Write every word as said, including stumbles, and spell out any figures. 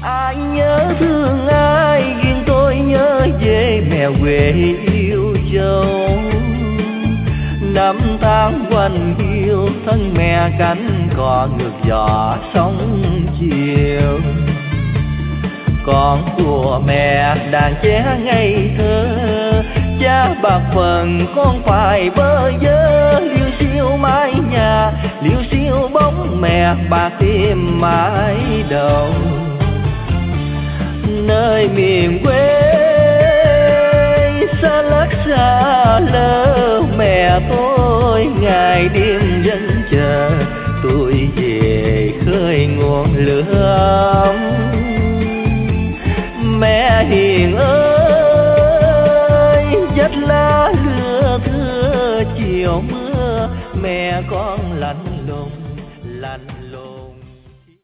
Ai nhớ thương ai, riêng tôi nhớ về mẹ quê yêu dấu. Năm tháng quanh hiu, thân mẹ cánh cò ngược gió sóng chiều. Con của mẹ đàn trẻ ngây thơ, cha bạc phần con phải bơ vơ. Liêu xiêu mái nhà, liêu xiêu bóng mẹ bạc tim mãi đầu. Nơi miền quê xa lắc xa lơ, mẹ tôi ngày đêm vẫn chờ tôi về khơi nguồn lửa. Mẹ hiền ơi, dắt lá lưa thưa chiều mưa, mẹ con lạnh lùng